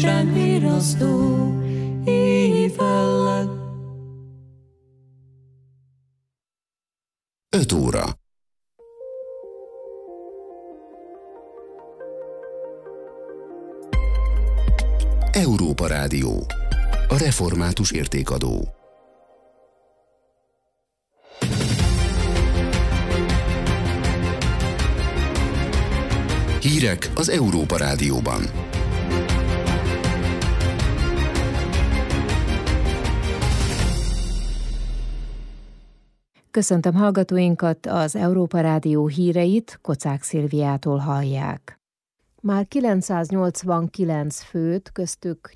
igazságvirasztó éjfellett. 5 óra. Európa Rádió. A református értékadó. Hírek az Európa Rádióban. Köszöntöm hallgatóinkat, az Európa Rádió híreit Kocák Szilviától hallják. Már 989 főt, köztük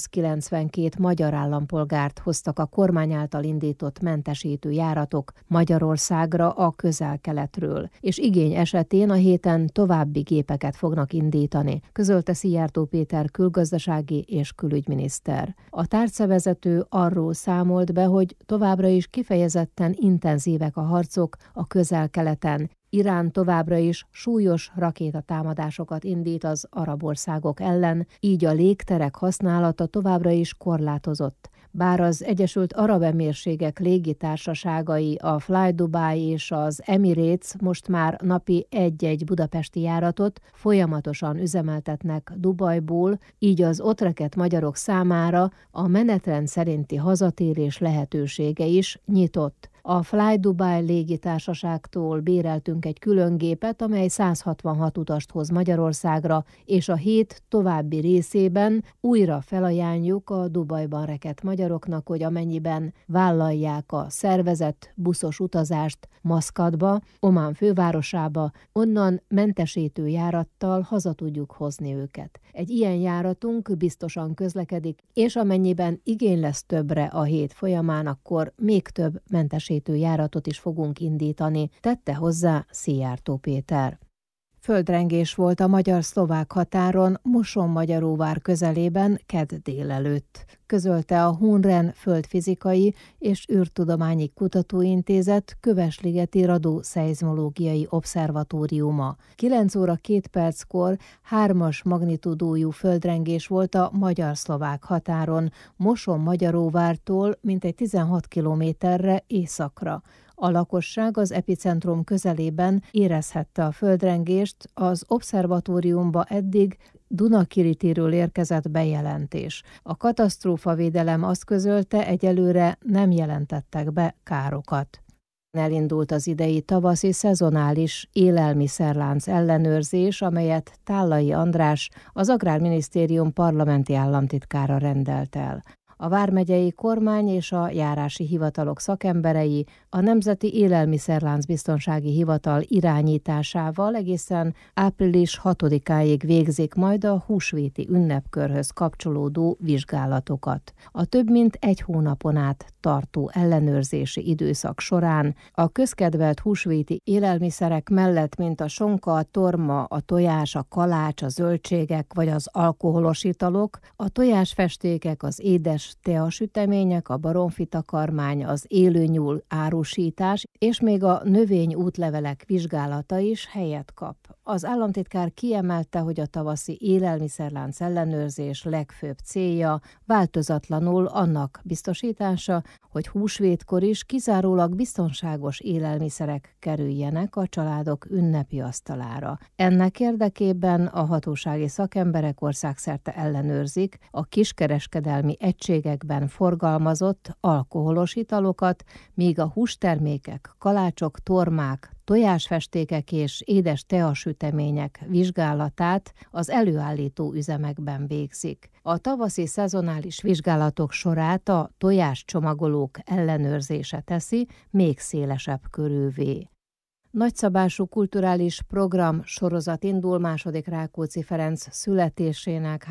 892 magyar állampolgárt hoztak a kormány által indított mentesítő járatok Magyarországra a Közel-Keletről, és igény esetén a héten további gépeket fognak indítani, közölte Szijjártó Péter külgazdasági és külügyminiszter. A tárcavezető arról számolt be, hogy továbbra is kifejezetten intenzívek a harcok a Közel-Keleten. Irán továbbra is súlyos rakétatámadásokat indít az arab országok ellen, így a légterek használata továbbra is korlátozott. Bár az Egyesült Arab Emírségek légitársaságai, a Fly Dubai és az Emirates most már napi egy-egy budapesti járatot folyamatosan üzemeltetnek Dubajból, így az ott rekedt magyarok számára a menetrend szerinti hazatérés lehetősége is nyitott. A Fly Dubai légitársaságtól béreltünk egy külön gépet, amely 166 utast hoz Magyarországra, és a hét további részében újra felajánljuk a Dubajban rekedt magyaroknak, hogy amennyiben vállalják a szervezett buszos utazást Maszkatba, Omán fővárosába, onnan mentesítő járattal haza tudjuk hozni őket. Egy ilyen járatunk biztosan közlekedik, és amennyiben igény lesz többre a hét folyamán, akkor még több mentesítő járatot is fogunk indítani, tette hozzá Szijjártó Péter. Földrengés volt a magyar-szlovák határon Mosonmagyaróvár közelében kedd délelőtt, közölte a Hunren Földfizikai és űrtudományi kutatóintézet Kövesligeti Radioszeizmológiai Obszervatóriuma. 9 óra 2 perckor 3-as magnitúdójú földrengés volt a magyar-szlovák határon Mosonmagyaróvártól mintegy 16 kilométerre északra. A lakosság az epicentrum közelében érezhette a földrengést, az obszervatóriumba eddig Dunakiritéről érkezett bejelentés. A katasztrófavédelem azt közölte, egyelőre nem jelentettek be károkat. Elindult az idei tavaszi szezonális élelmiszerlánc ellenőrzés, amelyet Tállai András, az Agrárminisztérium parlamenti államtitkára rendelt el. A vármegyei kormány és a járási hivatalok szakemberei a Nemzeti Élelmiszerláncbiztonsági Hivatal irányításával egészen április 6-áig végzik majd a húsvéti ünnepkörhöz kapcsolódó vizsgálatokat. A több mint egy hónapon át tartó ellenőrzési időszak során a közkedvelt húsvéti élelmiszerek mellett, mint a sonka, a torma, a tojás, a kalács, a zöldségek vagy az alkoholos italok, a tojásfestékek, az édes teasütemények, a baromfitakarmány, az élőnyúl árusítás és még a növényútlevelek vizsgálata is helyet kap. Az államtitkár kiemelte, hogy a tavaszi élelmiszerlánc ellenőrzés legfőbb célja változatlanul annak biztosítása, hogy húsvétkor is kizárólag biztonságos élelmiszerek kerüljenek a családok ünnepi asztalára. Ennek érdekében a hatósági szakemberek országszerte ellenőrzik a kiskereskedelmi egységekben forgalmazott alkoholos italokat, míg a hústermékek, kalácsok, tormák, tojásfestékek és édes teasütemények vizsgálatát az előállító üzemekben végzik. A tavaszi szezonális vizsgálatok sorát a tojáscsomagolók ellenőrzése teszi még szélesebb körűvé. Nagyszabású kulturális program sorozat indul II. Rákóczi Ferenc születésének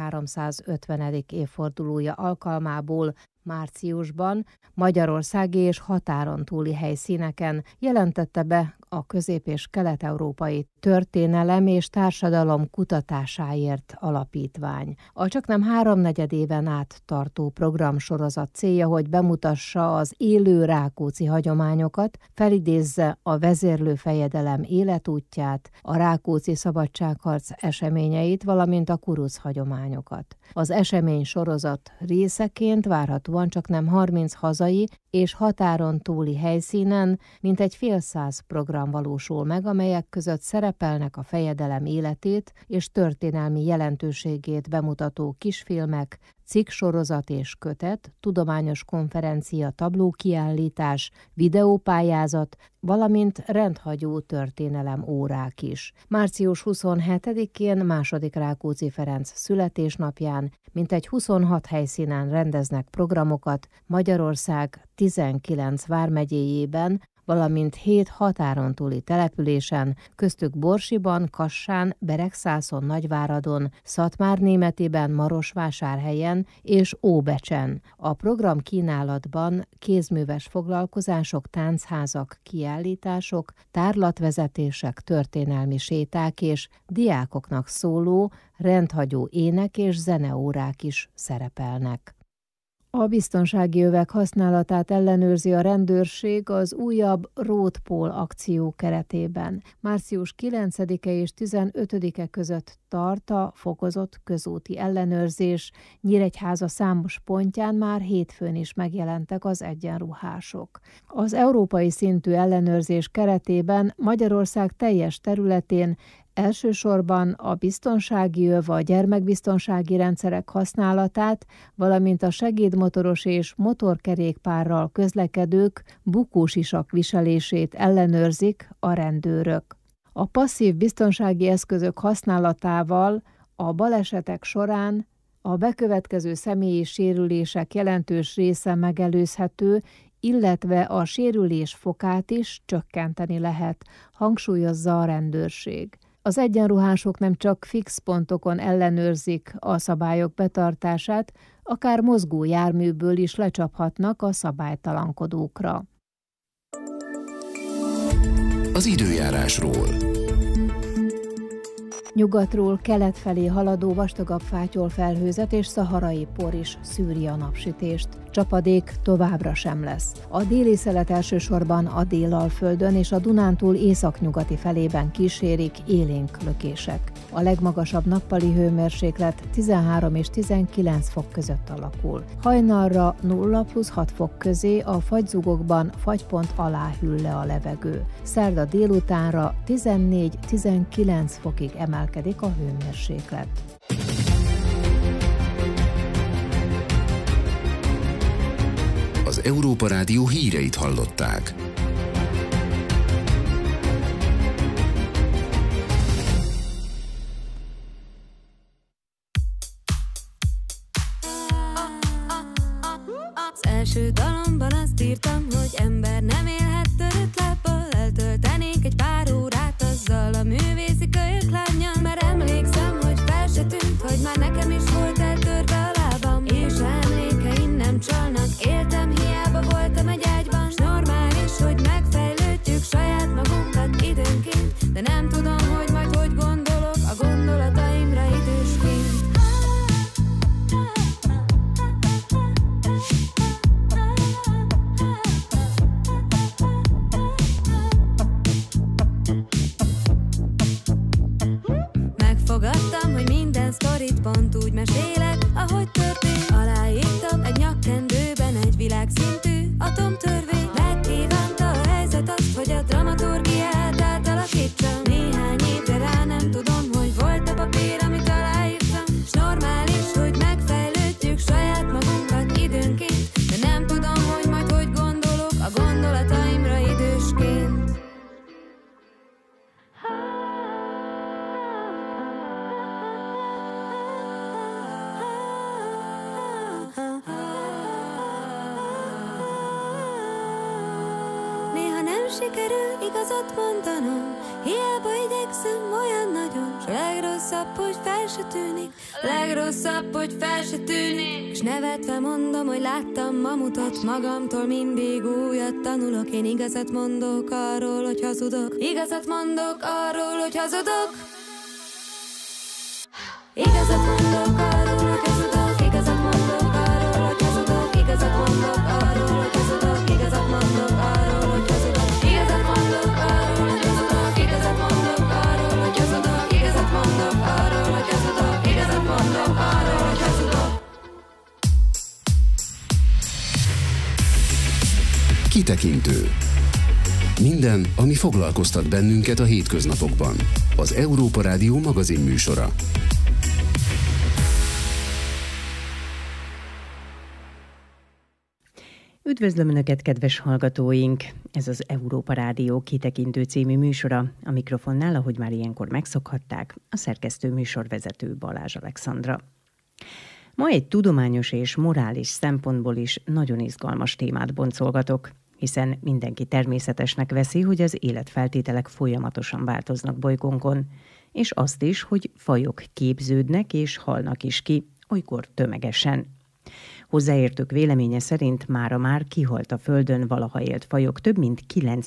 350. évfordulója alkalmából márciusban Magyarországi és határon túli helyszíneken, jelentette be a közép- és kelet-európai történelem és társadalom kutatásáért alapítvány. A csaknem 3/4 éven át tartó programsorozat célja, hogy bemutassa az élő rákóczi hagyományokat, felidézze a vezérlőfejedelem életútját, a rákóczi szabadságharc eseményeit, valamint a kuruc hagyományokat. Az esemény sorozat részeként várhatóan csaknem 30 hazai és határon túli helyszínen mintegy fél száz program valósul meg, amelyek között szerepelnek a fejedelem életét és történelmi jelentőségét bemutató kisfilmek, cikksorozat és kötet, tudományos konferencia, tablókiállítás, videópályázat, valamint rendhagyó történelem órák is. Március 27-én II. Rákóczi Ferenc születésnapján mintegy 26 helyszínen rendeznek programokat Magyarország 19 vármegyéjében, valamint 7 határon túli településen, köztük Borsiban, Kassán, Beregszászon, Nagyváradon, Szatmárnémetiben, Marosvásárhelyen és Óbecsen. A program kínálatban kézműves foglalkozások, táncházak, kiállítások, tárlatvezetések, történelmi séták és diákoknak szóló, rendhagyó ének- és zeneórák is szerepelnek. A biztonsági övek használatát ellenőrzi a rendőrség az újabb Road Paul akció keretében. Március 9-e és 15-e között tart a fokozott közúti ellenőrzés. Nyíregyháza számos pontján már hétfőn is megjelentek az egyenruhások. Az európai szintű ellenőrzés keretében Magyarország teljes területén elsősorban a biztonsági öv, a gyermekbiztonsági rendszerek használatát, valamint a segédmotoros és motorkerékpárral közlekedők bukósisak viselését ellenőrzik a rendőrök. A passzív biztonsági eszközök használatával a balesetek során a bekövetkező személyi sérülések jelentős része megelőzhető, illetve a sérülés fokát is csökkenteni lehet, hangsúlyozza a rendőrség. Az egyenruhások nem csak fix pontokon ellenőrzik a szabályok betartását, akár mozgó járműből is lecsaphatnak a szabálytalankodókra. Az időjárásról. Nyugatról kelet felé haladó vastagabb fátyolfelhőzet és szaharai por is szűri a napsütést. Csapadék továbbra sem lesz. A déli szelet elsősorban a Délalföldön és a Dunántúl északnyugati felében kísérik élénk lökések. A legmagasabb nappali hőmérséklet 13 és 19 fok között alakul. Hajnalra 0+6 fok közé, a fagyzugokban fagypont alá hűl le a levegő. Szerda délutánra 14-19 fokig emelkedik a hőmérséklet. Az Európa Rádió híreit hallották. Az első dalomban azt írtam, hogy ember nem élhet törött lábbal, eltöltenék egy pár órát azzal a művészi kölyök lánnyal, mert emlékszem, hogy fel se tűnt, hogy már nekem is volt eltörve a lábam, és emlékeim nem csalnak, éltem, hiába voltam egy ágyban, s normális, hogy megfejlődjük saját magunkat időnként, de nem tudom, hogy majd hogy gondolok a gondolataimra idősként. Megfogadtam, hogy minden sztorit pont úgy mesélek, ahogy történt. Aláírtam egy nyakkendő sikerül igazat mondanom, hiába igyekszem olyan nagyon, s a legrosszabb, hogy fel se tűnik, legrosszabb, hogy fel se tűnik. S nevetve mondom, hogy láttam mamutot, magamtól mindig újat tanulok. Én igazat mondok arról, hogy hazudok, igazat mondok arról, hogy hazudok. Igazat mondok arról, hogy hazudok, igazat mondok arról, hogy hazudok, igazat mondok arról, hogy hazudok, igazat mondok arról, hogy hazudok, igazat mondok arról, hogy hazudok, igazat mondok arról, hogy hazudok, igazat mondok arról, hogy hazudok, igazat mondok arról, hogy hazudok. Kitekintő. Minden, ami foglalkoztat bennünket a hétköznapokban. Az Európa Rádió magazin műsora. Üdvözlöm Önöket, kedves hallgatóink! Ez az Európa Rádió Kitekintő című műsora. A mikrofonnál, ahogy már ilyenkor megszokhatták, a szerkesztő műsorvezető Balázs Alexandra. Ma egy tudományos és morális szempontból is nagyon izgalmas témát boncolgatok, hiszen mindenki természetesnek veszi, hogy az életfeltételek folyamatosan változnak bolygónkon, és azt is, hogy fajok képződnek és halnak is ki, olykor tömegesen. Hozzáértők véleménye szerint mára már kihalt a Földön valaha élt fajok több mint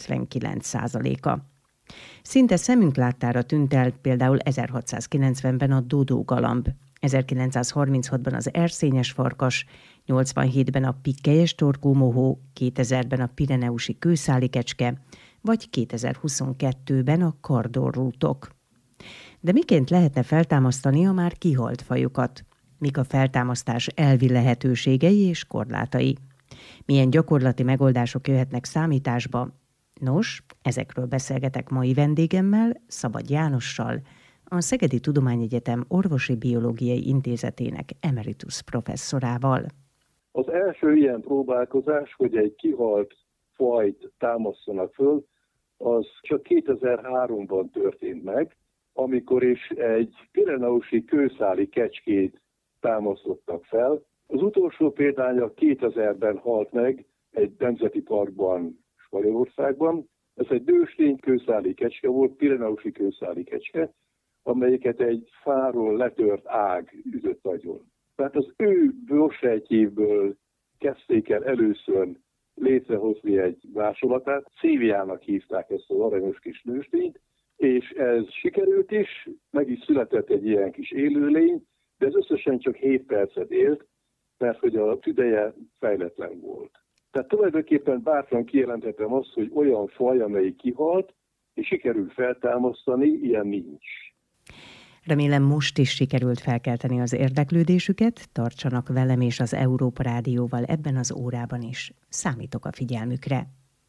99%-a. Szinte szemünk láttára tűnt el például 1690-ben a dodógalamb, 1936-ban az erszényes farkas, 87-ben a pikkelyes torkú mohó, 2000-ben a pireneusi kőszáli kecske, vagy 2022-ben a kardorrútok. De miként lehetne feltámasztani a már kihalt fajokat? Mik a feltámasztás elvi lehetőségei és korlátai? Milyen gyakorlati megoldások jöhetnek számításba? Nos, ezekről beszélgetek mai vendégemmel, Szabad Jánossal, a Szegedi Tudományegyetem Orvosi Biológiai Intézetének emeritus professzorával. Az első ilyen próbálkozás, hogy egy kihalt fajt támasztanak föl, az csak 2003-ban történt meg, amikor is egy pireneusi kőszáli kecskét támasztottak fel. Az utolsó példánya 2000-ben halt meg egy nemzeti parkban, Spanyolországban. Ez egy nőstény kőszáli kecske volt, pireneusi kőszáli kecske, amelyiket egy fáról letört ág ütött agyon. Tehát az ő bőrsejtjéből kezdték el először létrehozni egy másolatát. Széviának hívták ezt az aranyos kis nőstényt, és ez sikerült is, meg is született egy ilyen kis élőlény, de ez összesen csak 7 percet élt, mert hogy a tüdeje fejletlen volt. Tehát tulajdonképpen bátran kijelentettem azt, hogy olyan faj, amelyik kihalt, és sikerült feltámasztani, ilyen nincs. Remélem most is sikerült felkelteni az érdeklődésüket, tartsanak velem és az Európa Rádióval ebben az órában is. Számítok a figyelmükre.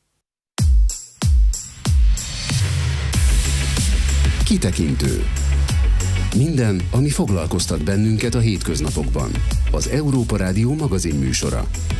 Kitekintő. Minden, ami foglalkoztat bennünket a hétköznapokban. Az Európa Rádió magazin műsora.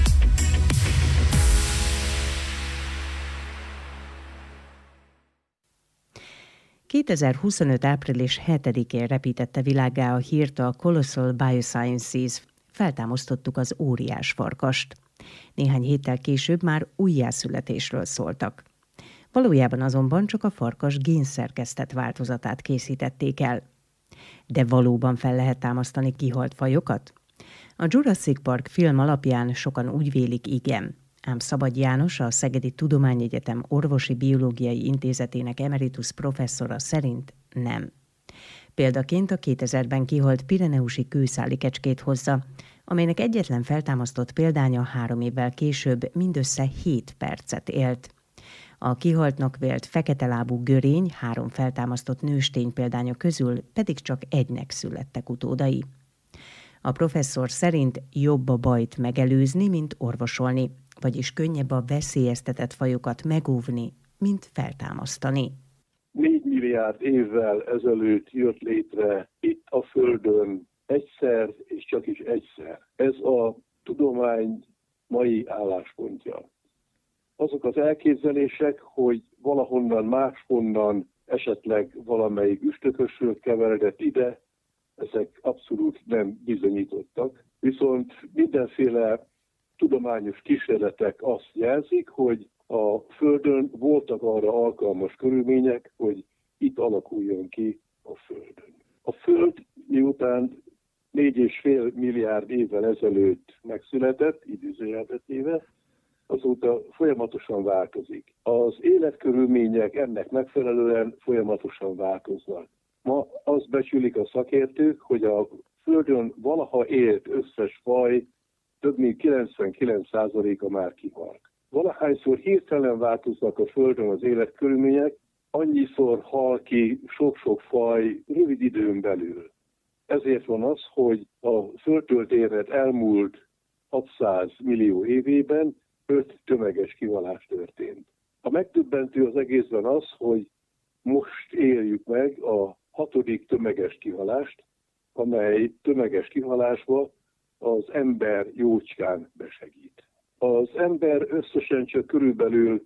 ...2025. április 7-én repítette világgá a hírt a Colossal Biosciences. Feltámasztottuk az óriás farkast. Néhány héttel később már újjászületésről szóltak. Valójában azonban csak a farkas génszerkesztett változatát készítették el. De valóban fel lehet támasztani kihalt fajokat? A Jurassic Park film alapján sokan úgy vélik, igen. Ám Szabad János, a Szegedi Tudományegyetem Orvosi Biológiai Intézetének emeritus professzora szerint nem. Példaként a 2000-ben kihalt pireneusi kőszáli kecskét hozza, amelynek egyetlen feltámasztott példánya 3 évvel később mindössze 7 percet élt. A kihaltnak vélt feketelábú görény 3 feltámasztott nőstény példánya közül pedig csak egynek születtek utódai. A professzor szerint jobb a bajt megelőzni, mint orvosolni, vagyis könnyebb a veszélyeztetett fajokat megóvni, mint feltámasztani. 4 milliárd évvel ezelőtt jött létre itt a Földön egyszer, és csak is egyszer. Ez a tudomány mai álláspontja. Azok az elképzelések, hogy valahonnan máshonnan esetleg valamelyik üstökösről keveredett ide, ezek abszolút nem bizonyítottak. Viszont mindenféle tudományos kísérletek azt jelzik, hogy a Földön voltak arra alkalmas körülmények, hogy itt alakuljon ki a Földön. A Föld miután 4,5 milliárd évvel ezelőtt megszületett, idézőjelbe téve, azóta folyamatosan változik. Az életkörülmények ennek megfelelően folyamatosan változnak. Ma azt becsülik a szakértők, hogy a Földön valaha élt összes faj több mint 99%-a már kihalt. Valahányszor hirtelen változnak a Földön az életkörülmények, annyiszor hal ki sok-sok faj rövid időn belül. Ezért van az, hogy a Földtől érett elmúlt 600 millió évében 5 tömeges kihalás történt. A megdöbbentő az egészben az, hogy most éljük meg a 6. tömeges kihalást, amely tömeges kihalásba az ember jócskán besegít. Az ember összesen csak körülbelül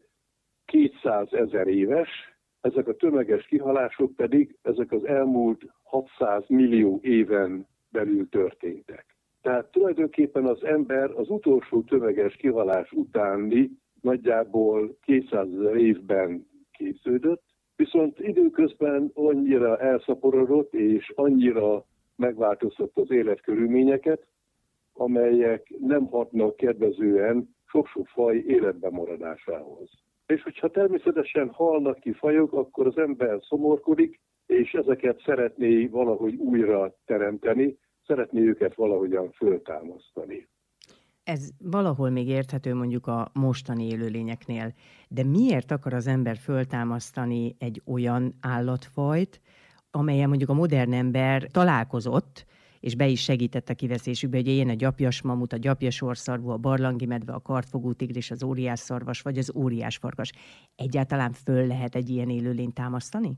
200 000 éves, ezek a tömeges kihalások pedig ezek az elmúlt 600 millió éven belül történtek. Tehát tulajdonképpen az ember az utolsó tömeges kihalás utáni nagyjából 200 000 évben képződött, viszont időközben annyira elszaporodott és annyira megváltoztatta az életkörülményeket, amelyek nem hatnak kedvezően sok-sok faj életben maradásához. És hogyha természetesen halnak ki fajok, akkor az ember szomorkodik, és ezeket szeretné valahogy újra teremteni, szeretné őket valahogyan föltámasztani. Ez valahol még érthető mondjuk a mostani élőlényeknél, de miért akar az ember föltámasztani egy olyan állatfajt, amelyen mondjuk a modern ember találkozott, és be is segített a kiveszésükbe, hogy ilyen a gyapjas mamut, a gyapjas orrszarvú, a barlangi medve, a kartfogú tigris, az óriás szarvas, vagy az óriás farkas. Egyáltalán föl lehet egy ilyen élőlényt támasztani?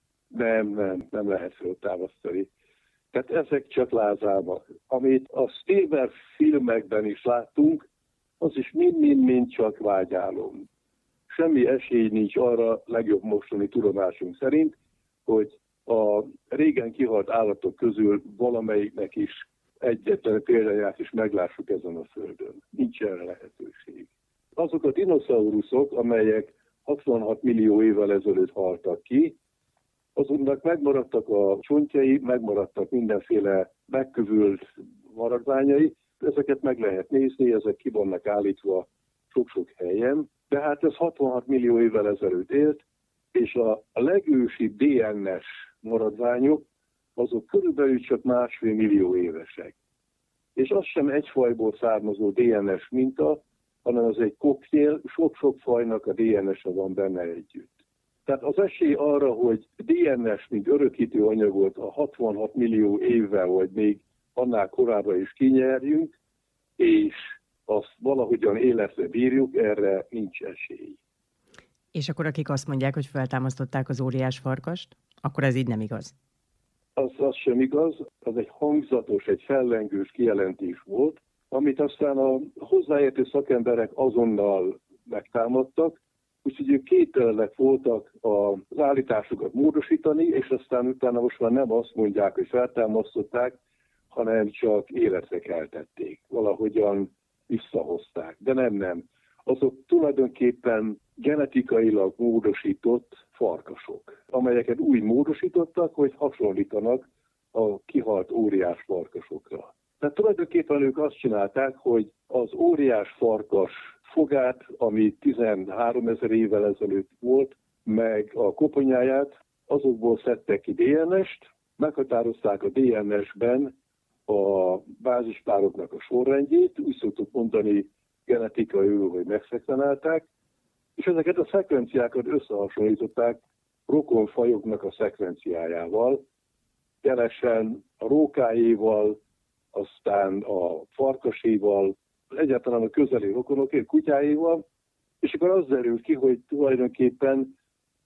Nem lehet föltámasztani. Tehát ezek csak lázálmak. Amit a Spielberg filmekben is láttunk, az is mind csak vágyálom. Semmi esély nincs arra, legjobb mostani tudomásunk szerint, hogy a régen kihalt állatok közül valamelyiknek is egyetlen példáját is meglássuk ezen a Földön. Nincs erre lehetőség. Azok a dinoszauruszok, amelyek 66 millió évvel ezelőtt haltak ki, azoknak megmaradtak a csontjai, megmaradtak mindenféle megkövült maradványai, ezeket meg lehet nézni, ezek ki vannak állítva sok-sok helyen, de hát ez 66 millió évvel ezelőtt élt, és a legősibb DNS maradványok, azok körülbelül csak 1,5 millió évesek. És az sem egy fajból származó DNS minta, hanem az egy koktél, sok-sok fajnak a DNS-e van benne együtt. Tehát az esély arra, hogy DNS, mint örökítő anyagot a 66 millió évvel, vagy még annál korábban is kinyerjünk, és azt valahogyan életre bírjuk, erre nincs esély. És akkor akik azt mondják, hogy feltámasztották az óriás farkast, akkor ez így nem igaz? Az sem igaz, az egy hangzatos, egy fellengős kijelentés volt, amit aztán a hozzáértő szakemberek azonnal megtámadtak, úgyhogy ők képtelenek voltak az állításokat módosítani, és aztán utána most már nem azt mondják, hogy feltámasztották, hanem csak életre keltették, valahogyan visszahozták. De nem. Azok tulajdonképpen genetikailag módosított farkasok, amelyeket úgy módosítottak, hogy hasonlítanak a kihalt óriás farkasokra. Tehát tulajdonképpen ők azt csinálták, hogy az óriás farkas fogát, ami 13 000 évvel ezelőtt volt, meg a koponyáját, azokból szedtek ki DNS-t, meghatározták a DNS-ben a bázispároknak a sorrendjét, úgy szoktuk mondani genetikaiul, hogy megszekvenálták, és ezeket a szekvenciákat összehasonlították rokonfajoknak a szekvenciájával, jelesen a rókáéval, aztán a farkaséval, egyáltalán a közeli rokonok, kutyáéval, és akkor az derül ki, hogy tulajdonképpen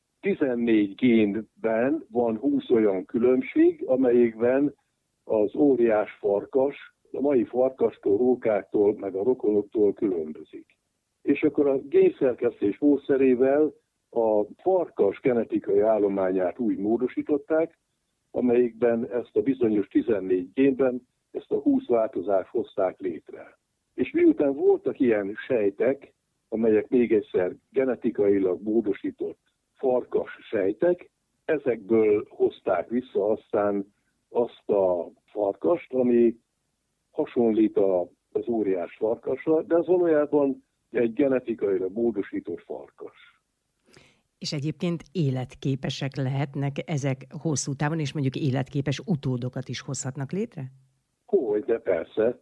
14 génben van 20 olyan különbség, amelyikben az óriás farkas a mai farkastól, rókáktól, meg a rokonoktól különbözik. És akkor a génszerkesztés módszerével a farkas genetikai állományát úgy módosították, amelyikben ezt a bizonyos 14 génben ezt a 20 változást hozták létre. És miután voltak ilyen sejtek, amelyek még egyszer genetikailag módosított farkas sejtek. Ezekből hozták vissza aztán azt a farkast, ami hasonlít az óriás farkasra, de az valójában egy genetikailag módosított farkas. És egyébként életképesek lehetnek ezek hosszú távon, és mondjuk életképes utódokat is hozhatnak létre? De persze.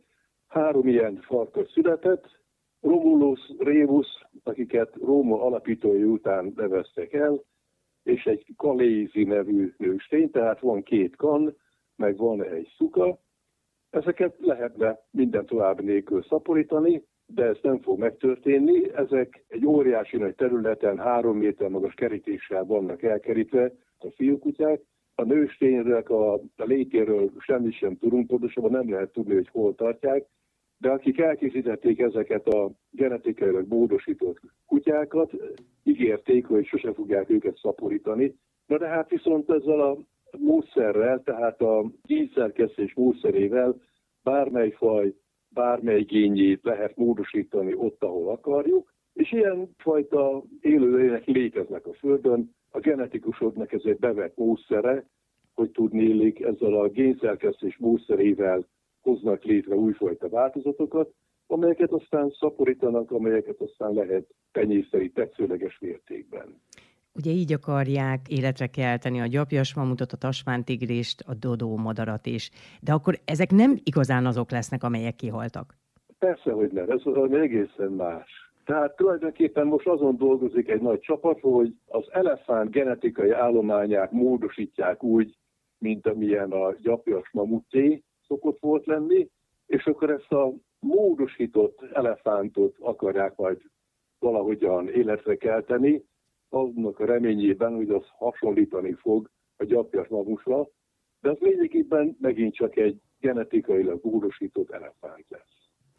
3 ilyen farkas született, Romulus, Remus, akiket Róma alapítói után neveztek el, és egy Kalézi nevű nőstény, tehát van 2 kan, meg van egy szuka. Ezeket lehetne minden további nélkül szaporítani, de ez nem fog megtörténni. Ezek egy óriási nagy területen 3 méter magas kerítéssel vannak elkerítve a fiúkutyák. A nősténynek a létéről semmit sem tudunk, pontosabban nem lehet tudni, hogy hol tartják, de akik elkészítették ezeket a genetikailag módosított kutyákat, ígérték, hogy sose fogják őket szaporítani. Na de hát viszont ezzel a módszerrel, tehát a génszerkesztés módszerével bármely faj, bármely génjét lehet módosítani ott, ahol akarjuk, és ilyen fajta élőlények léteznek a Földön. A genetikusoknak ez egy bevett módszere, hogy tudnélik ezzel a génszerkesztés módszerével hoznak létre újfajta változatokat, amelyeket aztán szaporítanak, amelyeket aztán lehet tenyészteni tetszőleges mértékben. Ugye így akarják életre kelteni a gyapjas mamutot, a tasmántigrist, a dodó madarat is. De akkor ezek nem igazán azok lesznek, amelyek kihaltak? Persze, hogy nem. Ez egészen más. Tehát tulajdonképpen most azon dolgozik egy nagy csapat, hogy az elefánt genetikai állományát módosítják úgy, mint amilyen a gyapjas mamuté szokott volt lenni, és akkor ezt a módosított elefántot akarják majd valahogyan életre kelteni, aznak a reményében, hogy az hasonlítani fog a gyapjas mamusra, de az lényegében megint csak egy genetikailag módosított elefánt lesz.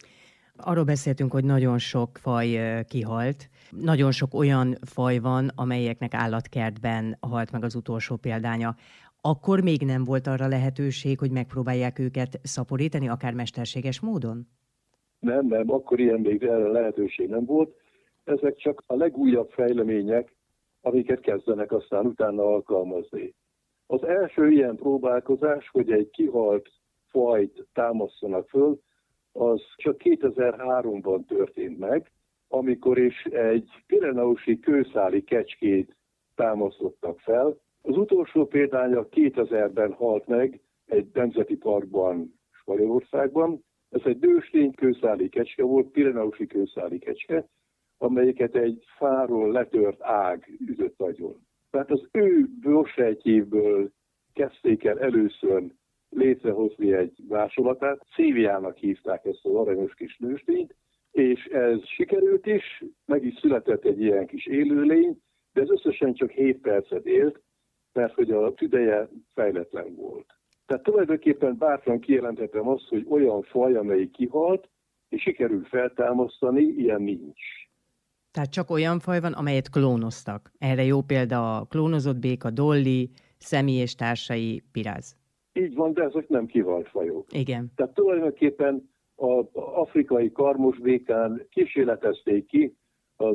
Arról beszéltünk, hogy nagyon sok faj kihalt. Nagyon sok olyan faj van, amelyeknek állatkertben halt meg az utolsó példánya. Akkor még nem volt arra lehetőség, hogy megpróbálják őket szaporítani, akár mesterséges módon? Nem, akkor ilyen még erre lehetőség nem volt. Ezek csak a legújabb fejlemények, amiket kezdenek aztán utána alkalmazni. Az első ilyen próbálkozás, hogy egy kihalt fajt támasztanak föl, az csak 2003-ban történt meg, amikor is egy pireneusi kőszáli kecskét támasztottak fel. Az utolsó példánya 2000-ben halt meg egy nemzeti parkban, Spanyolországban. Ez egy nőstény kőszáli kecske volt, pireneusi kőszáli kecske, amelyiket egy fáról letört ág ütött agyon. Tehát az ő bőrsejtjéből kezdték el először létrehozni egy másolatát. Széviának hívták ezt az aranyos kis nőstényt, és ez sikerült is, meg is született egy ilyen kis élőlény, de ez összesen csak 7 percet élt, mert hogy a tüdeje fejletlen volt. Tehát tulajdonképpen bátran kijelentettem azt, hogy olyan faj, amelyik kihalt, és sikerült feltámasztani, ilyen nincs. Tehát csak olyan faj van, amelyet klónoztak. Erre jó példa a klónozott béka, Dolly, Szemi és társai, Piráz. Így van, de ezek nem kihalt fajok. Igen. Tehát tulajdonképpen az afrikai karmosbékán kísérletezték ki az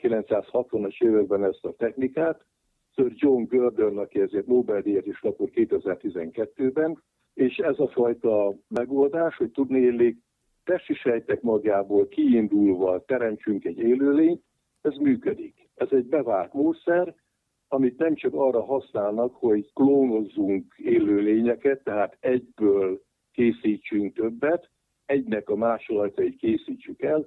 1960-as években ezt a technikát. Sir John Gurdon, aki ezért Nobel-díjat is kapott 2012-ben, és ez a fajta megoldás, hogy tudnélik, testi sejtek magjából kiindulva teremtsünk egy élőlényt, ez működik. Ez egy bevált módszer, amit nem csak arra használnak, hogy klónozzunk élőlényeket, tehát egyből készítsünk többet, egynek a másolatait készítsük el,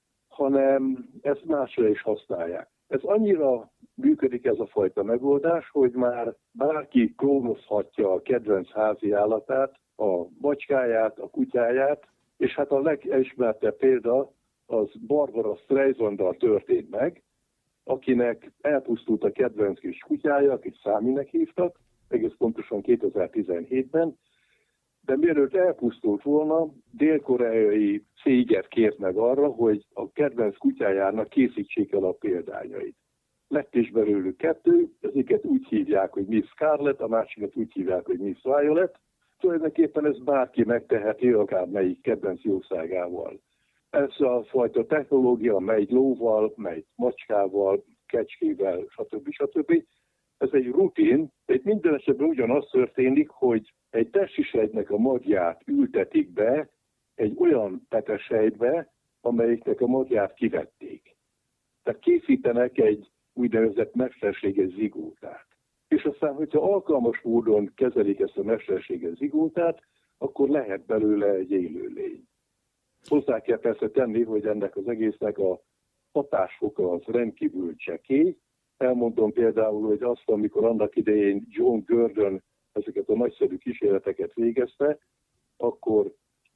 hanem ezt másra is használják. Ez annyira működik ez a fajta megoldás, hogy már bárki klónozhatja a kedvenc házi állatát, a macskáját, a kutyáját, és hát a legismertebb példa az Barbara Streisanddal történt meg, akinek elpusztult a kedvenc kis kutyája, akit Száminek hívtak, egész pontosan 2017-ben, de mielőtt elpusztult volna, dél-koreai céget kért meg arra, hogy a kedvenc kutyájának készítsék el a példányait. Lett is belőlük 2, eziket úgy hívják, hogy Miss Scarlett, a másikat úgy hívják, hogy Miss Violet. Tulajdonképpen ez bárki megteheti, akár melyik kedvenc jószágával. Ez a fajta technológia megy lóval, megy macskával, kecskével, stb. Ez egy rutin, de minden esetben ugyanaz történik, hogy egy testisejtnek a magját ültetik be egy olyan petesejtbe, amelyiknek a magját kivették. Tehát készítenek egy úgynevezett mesterséges zigótát. És aztán, hogyha alkalmas módon kezelik ezt a mesterséges zigótát, akkor lehet belőle egy élőlény. Hozzá kell persze tenni, hogy ennek az egésznek a hatásfoka az rendkívül csekély. Elmondom például, hogy azt, amikor annak idején John Gurdon ezeket a nagyszerű kísérleteket végezte, akkor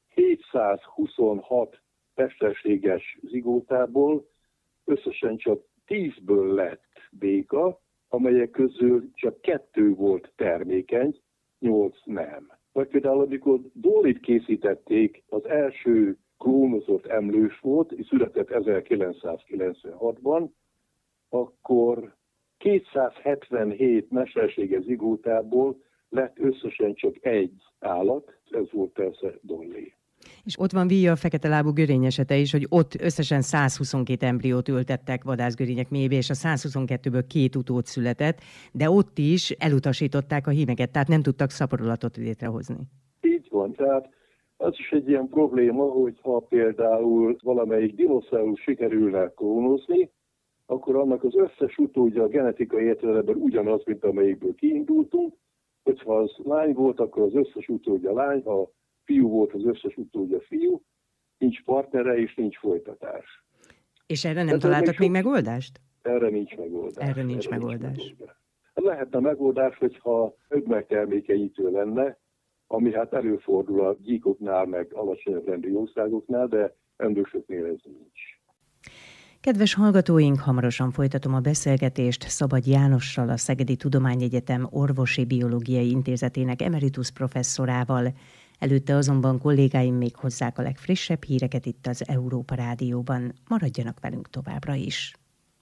726 mesterséges zigótából összesen csak 10-ből lett béka, amelyek közül csak 2 volt termékeny, 8 nem. Vagy például, amikor Dollyt készítették, az első klónozott emlős volt, és született 1996-ban, akkor 277 mesterséges zigótából lett összesen csak 1 állat, ez volt persze Dolly. És ott van Villa a fekete lábú görény esete is, hogy ott összesen 122 embriót ültettek vadászgörények mélyébe, és a 122-ből 2 utód született, de ott is elutasították a hímeket, tehát nem tudtak szaporulatot létrehozni. Így van, tehát az is egy ilyen probléma, hogy ha például valamelyik dinoszaurusz sikerülne klónozni, akkor annak az összes utódja a genetikai értelemben ugyanaz, mint amelyikből kiindultunk. Hogyha az lány volt, akkor az összes utódja lány, ha fiú volt, az összes utódja fiú, nincs partnere és nincs folytatás. És erre nem találtak még megoldást? Erre nincs megoldás. Erre nincs megoldás. Lehetne megoldás, hogyha ögmegtermékenyítő lenne, ami hát előfordul a gyíkoknál, meg alacsonyabb rendű országoknál, de emlősöknél ez nincs. Kedves hallgatóink, hamarosan folytatom a beszélgetést Szabagy Jánossal, a Szegedi Tudományegyetem Orvosi Biológiai Intézetének emeritus professzorával. Előtte azonban kollégáim még hozzák a legfrissebb híreket itt az Európa Rádióban. Maradjanak velünk továbbra is.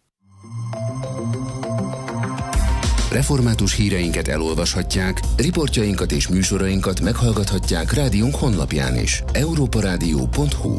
Református híreinket elolvashatják, riportjainkat és műsorainkat meghallgathatják rádiónk honlapján is. europaradio.hu.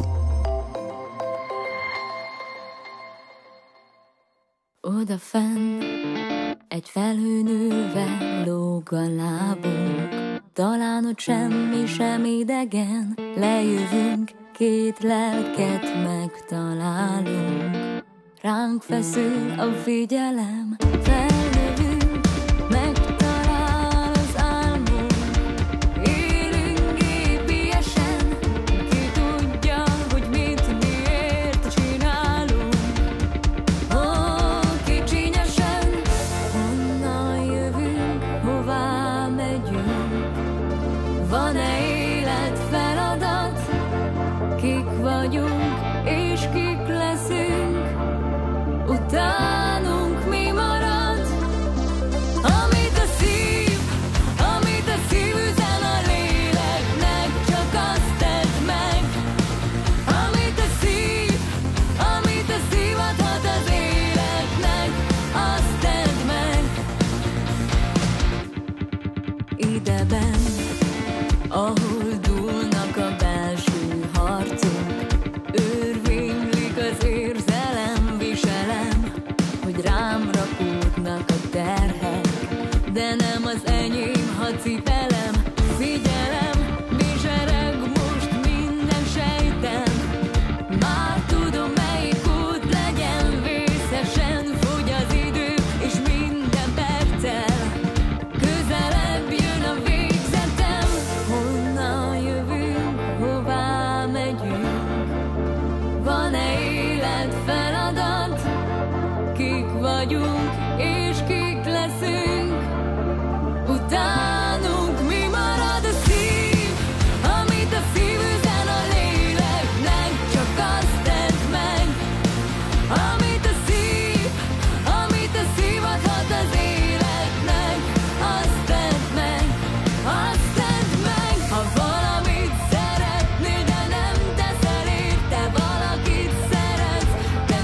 Odafenn egy felhőn ülve lóg a lábunk, talán ott semmi sem idegen, lejövünk, 2 lelket megtalálunk. Ránk feszül a figyelem, felnövünk, megtalál az álmunk. Élünk gépiesen, ki tudja, hogy mit, miért csinálunk. Ó, kicsinyesen, honnan jövünk, hová megyünk. Van-e életfeladat, kik vagyunk és kik leszünk. Utánunk mi marad? Amit a szív üzen a léleknek, csak azt tedd meg. Amit a szív adhat az életnek, azt tedd meg. Ideben, ahol dúlnak a belső harcok, örvénylik az érzelem, viselem, hogy rám rakódnak a terhek, de nem az enyém, ha cipelem. Figyelem, bizsereg most minden sejtem, már tudom, melyik út legyen. Vészesen fogy az idő, és minden perccel közelebb jön a végzetem. Honnan jövünk, hová megyünk? Van-e életfeladat? Kik vagyunk és kik leszünk? Utánunk mi marad? A szív, amit a szív üzen a léleknek, csak azt tedd meg. Amit a szív adhat az életnek, azt tedd meg, azt tedd meg. Ha valamit szeretnél, de nem teszel érte, valakit szeretsz, de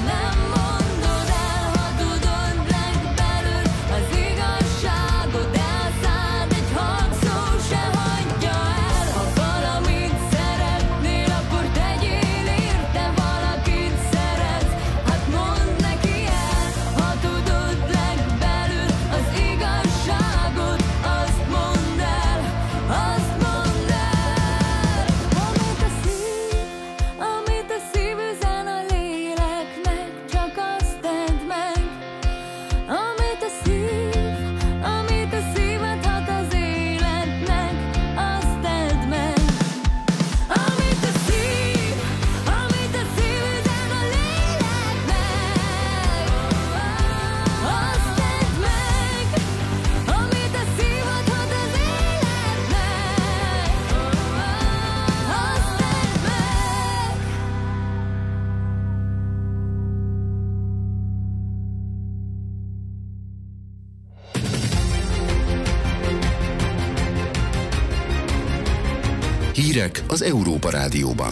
Hírek az Európa Rádióban.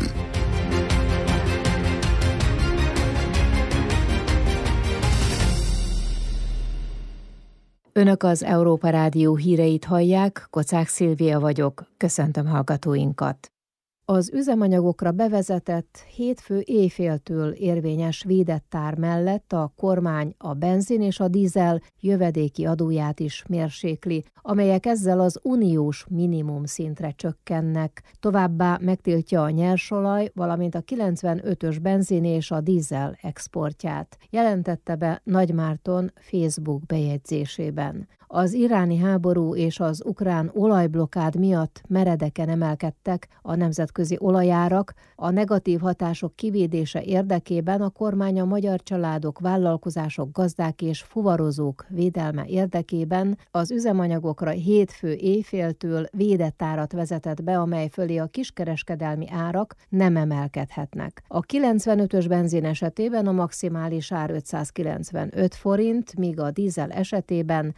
Önök az Európa Rádió híreit hallják, Kocák Szilvia vagyok, köszöntöm hallgatóinkat. Az üzemanyagokra bevezetett hétfő éjféltől érvényes védett ár mellett a kormány a benzin és a dízel jövedéki adóját is mérsékli, amelyek ezzel az uniós minimum szintre csökkennek. Továbbá megtiltja a nyersolaj, valamint a 95-ös benzin és a dízel exportját, jelentette be Nagy Márton Facebook bejegyzésében. Az iráni háború és az ukrán olajblokkád miatt meredeken emelkedtek a nemzetközi olajárak. A negatív hatások kivédése érdekében a kormány a magyar családok, vállalkozások, gazdák és fuvarozók védelme érdekében az üzemanyagokra hétfő éjféltől védett árat vezetett be, amely fölé a kiskereskedelmi árak nem emelkedhetnek. A 95-ös benzin esetében a maximális ár 595 forint, míg a dízel esetében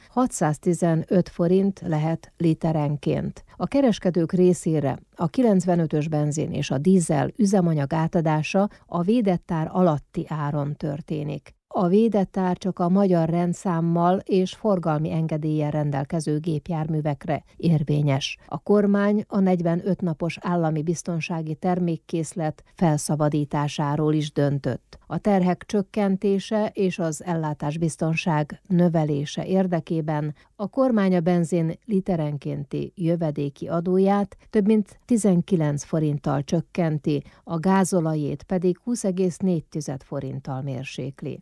615 forint lehet literenként. A kereskedők részére a 95-ös benzin és a dízel üzemanyag átadása a védett ár alatti áron történik. A védett ár csak a magyar rendszámmal és forgalmi engedéllyel rendelkező gépjárművekre érvényes. A kormány a 45 napos állami biztonsági termékkészlet felszabadításáról is döntött. A terhek csökkentése és az ellátásbiztonság növelése érdekében a kormány a benzin literenkénti jövedéki adóját több mint 19 forinttal csökkenti, a gázolajét pedig 20,4 forinttal mérsékli.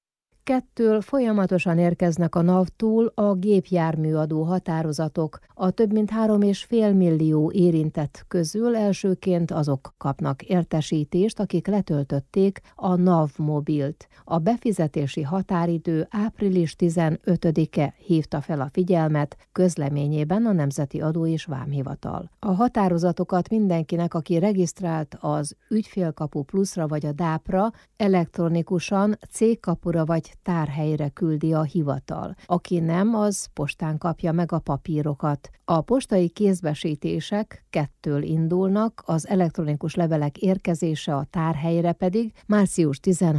Kettől folyamatosan érkeznek a NAV-tól a gépjárműadó határozatok. A több mint 3,5 millió érintett közül elsőként azok kapnak értesítést, akik letöltötték a NAV mobilt. A befizetési határidő április 15-e hívta fel a figyelmet közleményében a Nemzeti Adó és Vámhivatal. A határozatokat mindenkinek, aki regisztrált az Ügyfélkapu Pluszra vagy a DÁP-ra, elektronikusan cégkapura vagy tárhelyre küldi a hivatal. Aki nem, az postán kapja meg a papírokat. A postai kézbesítések 2-től indulnak, az elektronikus levelek érkezése a tárhelyre pedig március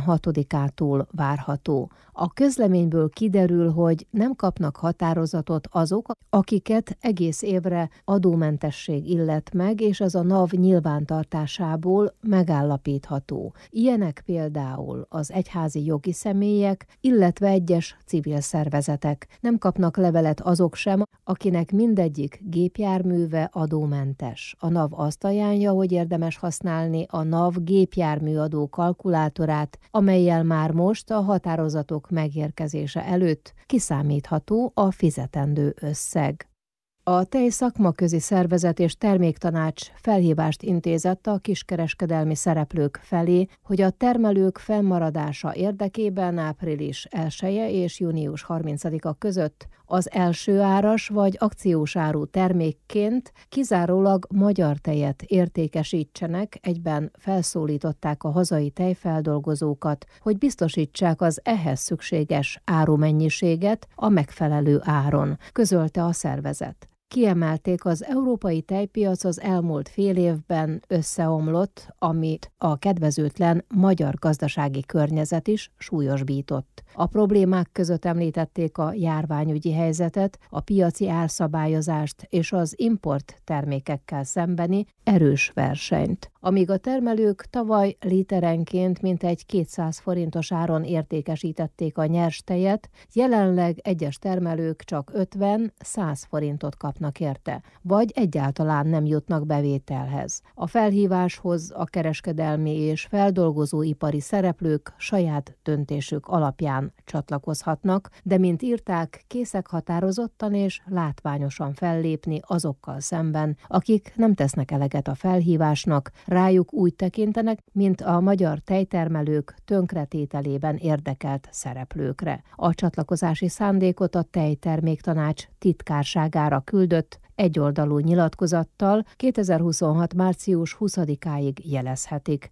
16-ától várható. A közleményből kiderül, hogy nem kapnak határozatot azok, akiket egész évre adómentesség illet meg, és ez a NAV nyilvántartásából megállapítható. Ilyenek például az egyházi jogi személyek, illetve egyes civil szervezetek. Nem kapnak levelet azok sem, akinek mindegyik gépjárműve adómentes. A NAV azt ajánlja, hogy érdemes használni a NAV gépjárműadó kalkulátorát, amellyel már most a határozatok megérkezése előtt kiszámítható a fizetendő összeg. A Tej Szakmaközi Szervezet és Terméktanács felhívást intézett a kiskereskedelmi szereplők felé, hogy a termelők fennmaradása érdekében április 1-e és június 30-a között az első áras vagy akciós áru termékként kizárólag magyar tejet értékesítsenek, egyben felszólították a hazai tejfeldolgozókat, hogy biztosítsák az ehhez szükséges árumennyiséget a megfelelő áron, közölte a szervezet. Kiemelték, az európai tejpiac az elmúlt fél évben összeomlott, amit a kedvezőtlen magyar gazdasági környezet is súlyosbított. A problémák között említették a járványügyi helyzetet, a piaci árszabályozást és az import termékekkel szembeni erős versenyt. Amíg a termelők tavaly literenként mintegy 200 forintos áron értékesítették a nyers tejet, jelenleg egyes termelők csak 50-100 forintot kapnak érte, vagy egyáltalán nem jutnak bevételhez. A felhíváshoz a kereskedelmi és feldolgozóipari szereplők saját döntésük alapján csatlakozhatnak, de mint írták, készek határozottan és látványosan fellépni azokkal szemben, akik nem tesznek eleget a felhívásnak, rájuk úgy tekintenek, mint a magyar tejtermelők tönkretételében érdekelt szereplőkre. A csatlakozási szándékot a Tejterméktanács titkárságára küldött egyoldalú nyilatkozattal 2026. március 20-áig jelezhetik.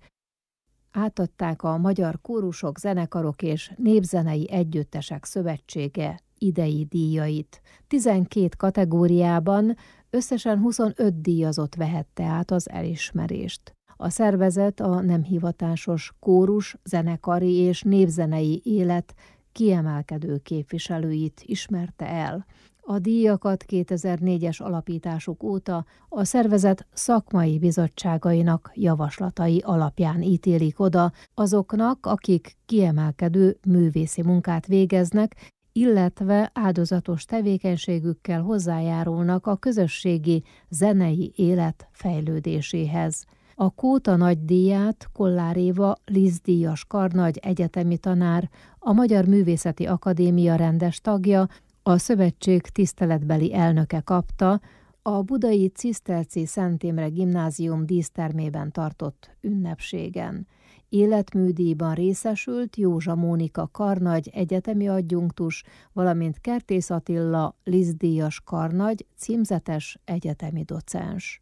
Átadták a Magyar Kórusok, Zenekarok és Népzenei Együttesek Szövetsége idei díjait. 12 kategóriában Összesen 25 díjazott vehette át az elismerést. A szervezet a nem hivatásos kórus, zenekari és népzenei élet kiemelkedő képviselőit ismerte el. A díjakat 2004-es alapításuk óta a szervezet szakmai bizottságainak javaslatai alapján ítélik oda azoknak, akik kiemelkedő művészi munkát végeznek, illetve áldozatos tevékenységükkel hozzájárulnak a közösségi zenei élet fejlődéséhez. A Kóta nagydíját Kollár Éva Liszt-díjas karnagy egyetemi tanár, a Magyar Művészeti Akadémia rendes tagja, a szövetség tiszteletbeli elnöke kapta a budai Ciszterci Szent Imre Gimnázium dísztermében tartott ünnepségen. Életműdíjban részesült Józsa Mónika karnagy egyetemi adjunktus, valamint Kertész Attila Liszt-díjas karnagy címzetes egyetemi docens.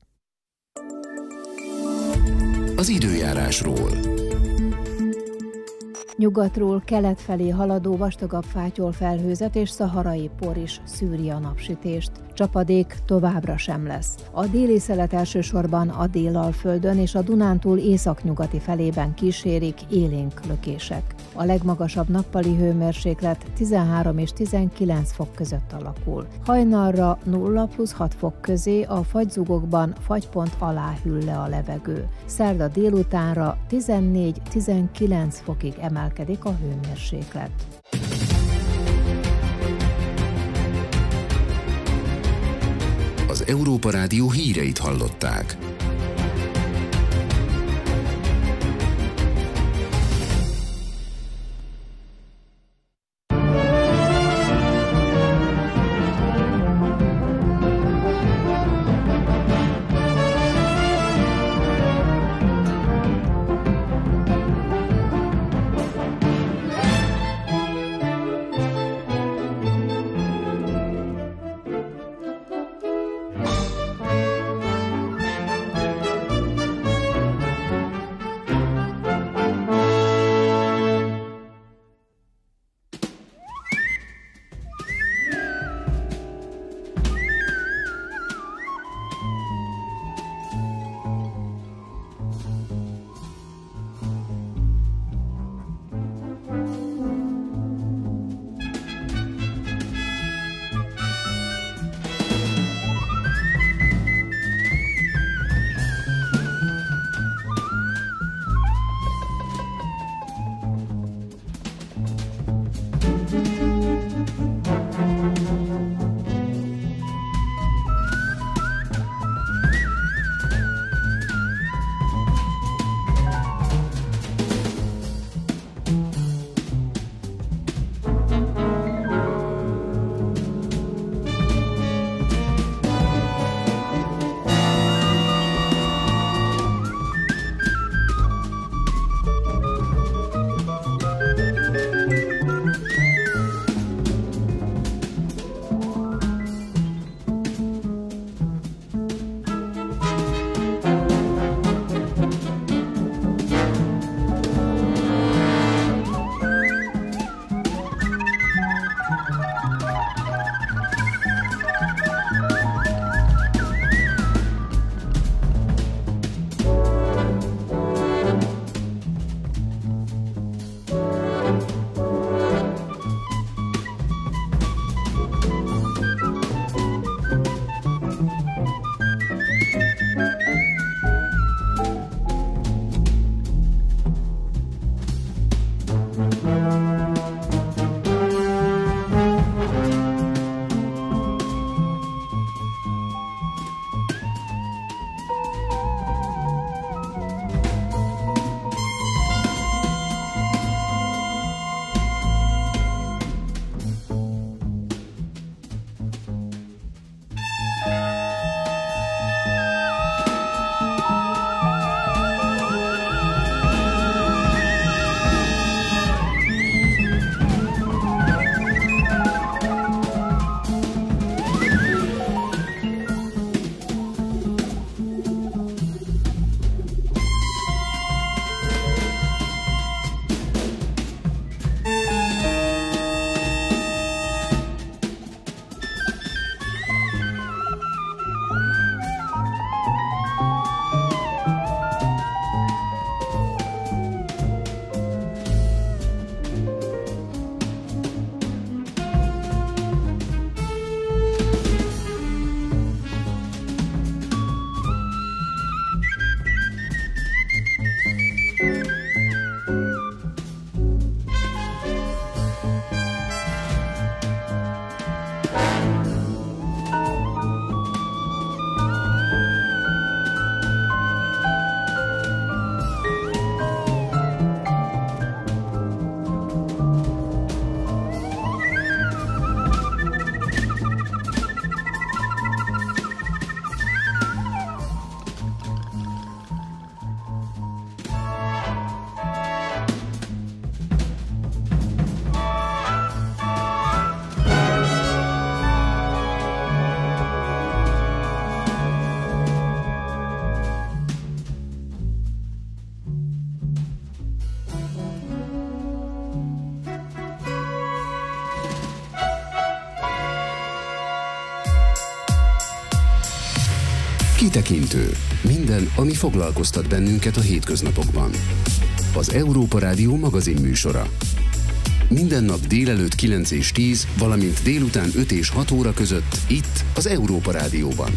Az időjárásról. Nyugatról kelet felé haladó vastagabb fátyolfelhőzet és szaharai por is szűri a napsütést. Csapadék továbbra sem lesz. A déli szelet elsősorban a Délalföldön és a Dunántúl északnyugati felében kísérik élénk lökések. A legmagasabb nappali hőmérséklet 13 és 19 fok között alakul. Hajnalra 0+6 fok közé, a fagyzugokban fagypont alá hűl le a levegő. Szerda délutánra 14-19 fokig emelkedik a hőmérséklet. Az Európa Rádió híreit hallották. Kitekintő. Minden, ami foglalkoztat bennünket a hétköznapokban. Az Európa Rádió magazinműsora. Minden nap délelőtt 9 és 10, valamint délután 5 és 6 óra között itt az Európa Rádióban.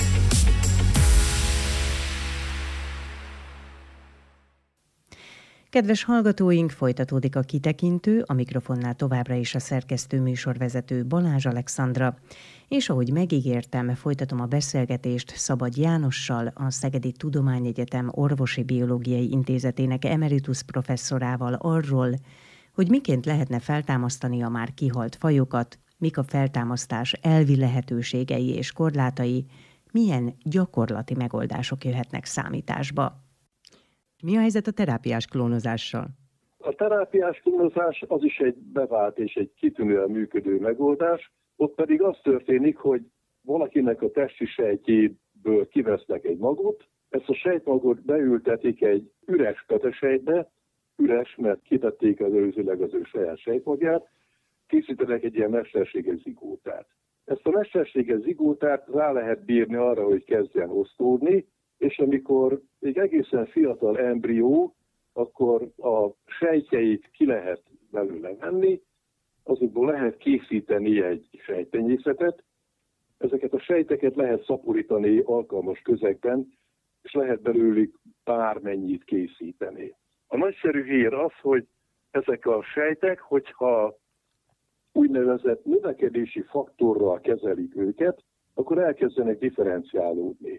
Kedves hallgatóink, folytatódik a Kitekintő, a mikrofonnál továbbra is a szerkesztő műsorvezető Balázs Alexandra, és ahogy megígértem, folytatom a beszélgetést Szabad Jánossal, a Szegedi Tudományegyetem Orvosi Biológiai Intézetének emeritus professzorával arról, hogy miként lehetne feltámasztani a már kihalt fajokat, mik a feltámasztás elvi lehetőségei és korlátai, milyen gyakorlati megoldások jöhetnek számításba. Mi a helyzet a terápiás klónozással? A terápiás klónozás az is egy bevált és egy kitűnően működő megoldás, ott pedig az történik, hogy valakinek a testi sejtjéből kivesznek egy magot, ezt a sejtmagot beültetik egy üres petesejtbe, üres, mert kitették előzőleg az ő saját sejtmagját, készítenek egy ilyen mesterséges zigótát. Ezt a mesterséges zigótát rá lehet bírni arra, hogy kezdjen osztódni, és amikor még egészen fiatal embrió, akkor a sejtjeit ki lehet belőle venni, azokból lehet készíteni egy sejttenyészetet, ezeket a sejteket lehet szaporítani alkalmas közegben, és lehet belőlük bármennyit készíteni. A nagyszerű hír az, hogy ezek a sejtek, hogyha úgynevezett növekedési faktorral kezelik őket, akkor elkezdenek differenciálódni.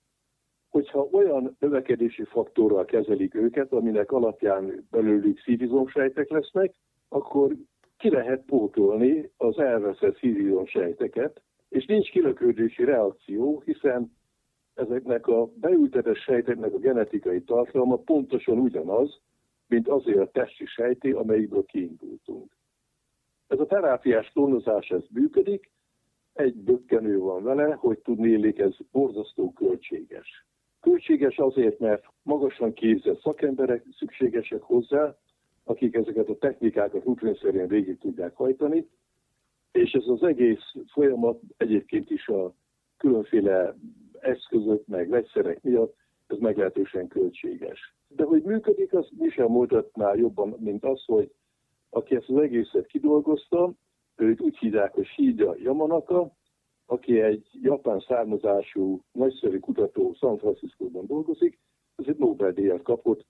Hogyha olyan növekedési faktorral kezelik őket, aminek alapján belőlük szívizomsejtek lesznek, akkor ki lehet pótolni az elveszett szívizomsejteket, és nincs kilöködési reakció, hiszen ezeknek a beültetett sejteknek a genetikai tartalma pontosan ugyanaz, mint azért a testi sejté, amelyikből kiindultunk. Ez a terápiás klónozás, ez működik, egy bökkenő van vele, hogy tudnélik, ez borzasztó költséges. Költséges azért, mert magasan képzett szakemberek szükségesek hozzá, akik ezeket a technikákat rutinszerűen végig tudják hajtani, és ez az egész folyamat egyébként is a különféle eszközök, meg vegyszerek miatt ez meglehetősen költséges. De hogy működik, az mi sem mutatná jobban, mint az, hogy aki ezt az egészet kidolgozta, őt úgy hívják, hogy Shinya Yamanaka, aki egy japán származású nagyszerű kutató, San Franciscóban dolgozik, ez egy Nobel-díjat kapott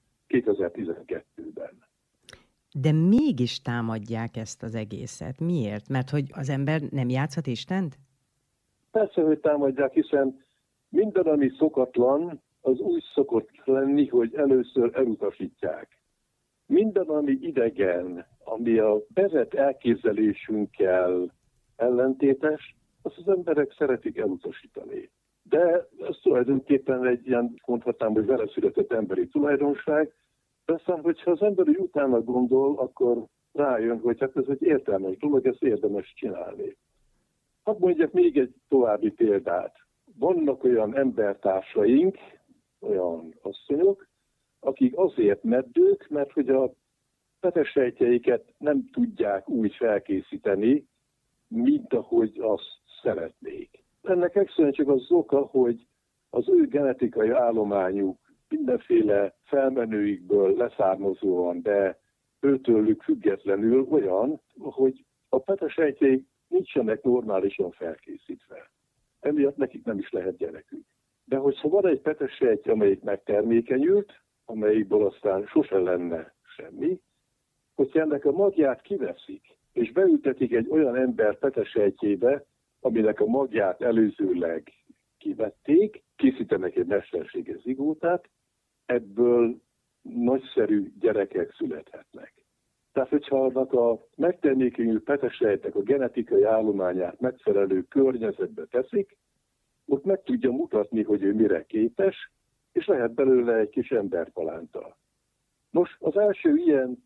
2012-ben. De mégis támadják ezt az egészet. Miért? Mert hogy az ember nem játszhat Istent? Persze, hogy támadják, hiszen minden, ami szokatlan, az úgy szokott lenni, hogy először elutasítják. Minden, ami idegen, ami a bevett elképzelésünkkel ellentétes, azt az emberek szeretik elutasítani. De ez tulajdonképpen egy ilyen, mondhatnám, hogy vele született emberi tulajdonság, de aztán, hogyha az ember úgy utána gondol, akkor rájön, hogy hát ez egy értelmes dolog, ezt érdemes csinálni. Hadd mondjak még egy további példát. Vannak olyan embertársaink, olyan asszonyok, akik azért meddők, mert hogy a petesejtjeiket nem tudják úgy felkészíteni, mint ahogy azt szeretnék. Ennek egyszerűen csak az oka, hogy az ő genetikai állományuk mindenféle felmenőikből leszármazóan, de őtőlük függetlenül olyan, hogy a petesejtjeik nincsenek normálisan felkészítve. Emiatt nekik nem is lehet gyerekük. De hogyha van egy petesejtje, amelyik megtermékenyült, amelyikből aztán sose lenne semmi, hogyha ennek a magját kiveszik, és beültetik egy olyan ember petesejtjébe, aminek a magját előzőleg kivették, készítenek egy mesterséges zigótát, ebből nagyszerű gyerekek születhetnek. Tehát, hogyha annak a megtermékenyült petesejtek a genetikai állományát megfelelő környezetbe teszik, ott meg tudja mutatni, hogy ő mire képes, és lehet belőle egy kis emberpalánta. Nos, az első ilyen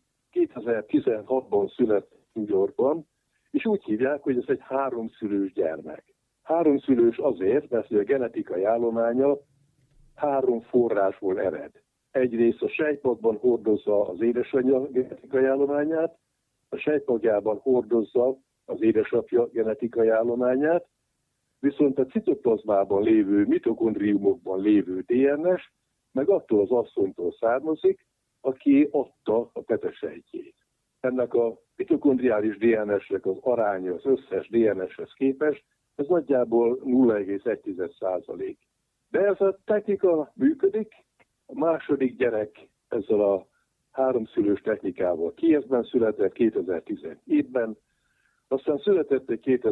2016-ban született New Yorkban, és úgy hívják, hogy ez egy 3-szülős gyermek. 3-szülős azért, mert a genetikai állománya 3 forrásból ered. Egyrészt a sejtmagban hordozza az édesanyja genetikai állományát, a sejtmagjában hordozza az édesapja genetikai állományát, Viszont a citoplazmában lévő mitokondriumokban lévő DNS meg attól az asszonytól származik, aki adta a petesejtjét. Ennek a mitokondriális DNS-nek az aránya az összes DNS-hez képest, ez nagyjából 0,1%. De ez a technika működik. A második gyerek ezzel a 3-szülős technikával Kijevben született 2017-ben, aztán született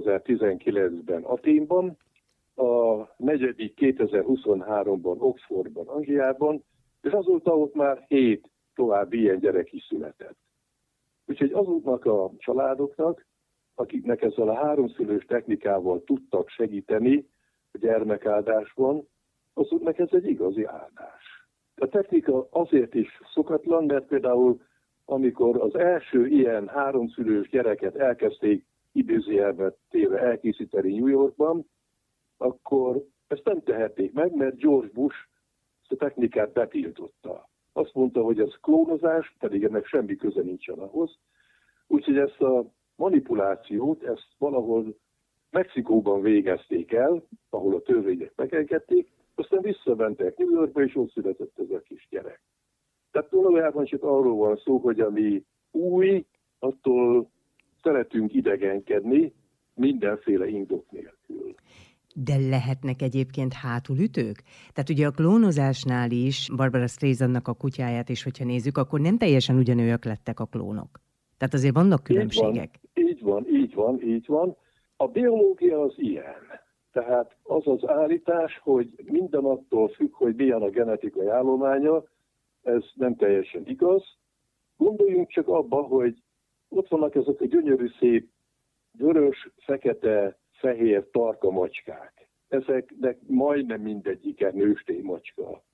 2019-ben Athénban, a negyedik 2023-ban Oxfordban, Angliában, és azóta ott már 7 további ilyen gyerek is született. Úgyhogy azoknak a családoknak, akiknek ezzel a 3-szülős technikával tudtak segíteni a gyermekáldásban, azoknak ez egy igazi áldás. A technika azért is szokatlan, mert például amikor az első ilyen 3-szülős gyereket elkezdték idézőjelben téve elkészíteni New Yorkban, akkor ezt nem tehették meg, mert George Bush ezt a technikát betiltotta. Azt mondta, hogy ez klónozás, pedig ennek semmi köze nincsen ahhoz. Úgyhogy ezt a manipulációt, ezt valahol Mexikóban végezték el, ahol a törvények megengedték, aztán visszamentek New Yorkba, és ott született ez a kis gyerek. Tehát valójában csak arról van szó, hogy ami új, attól szeretünk idegenkedni, mindenféle indok nélkül. De lehetnek egyébként hátulütők? Tehát ugye a klónozásnál is, Barbara Streisandnak a kutyáját is, hogyha nézzük, akkor nem teljesen ugyanolyak lettek a klónok. Tehát azért vannak különbségek. Így van. A biológia az ilyen. Tehát az az állítás, hogy minden attól függ, hogy milyen a genetikai állománya, ez nem teljesen igaz. Gondoljunk csak abba, hogy ott vannak ezek a gyönyörű szép vörös, fekete, fehér tarka macskák. Ezeknek majdnem mindegyike nőstény macska.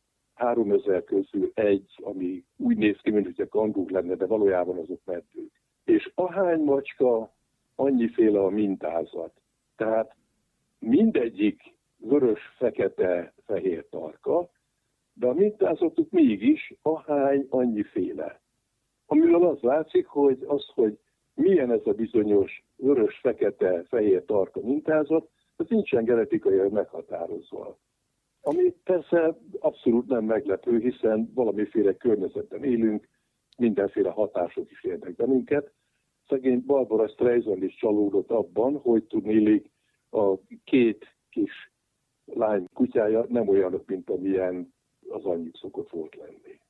3000 közül egy, ami úgy néz ki, mintha kangúk lenne, de valójában azok meddők. És ahány macska, annyiféle a mintázat. Tehát mindegyik vörös, fekete, fehér tarka, de a mintázatuk mégis ahány, annyiféle. Amiről az látszik, hogy milyen ez a bizonyos vörös, fekete, fehér tarka mintázat, ez nincsen genetikailag meghatározva. Ami persze abszolút nem meglepő, hiszen valamiféle környezetben élünk, mindenféle hatások is érnek bennünket. Szegény Barbara Streisand is csalódott abban, hogy tudnélik a 2 kis lány kutyája nem olyanok, mint amilyen az anyjuk szokott volt lenni.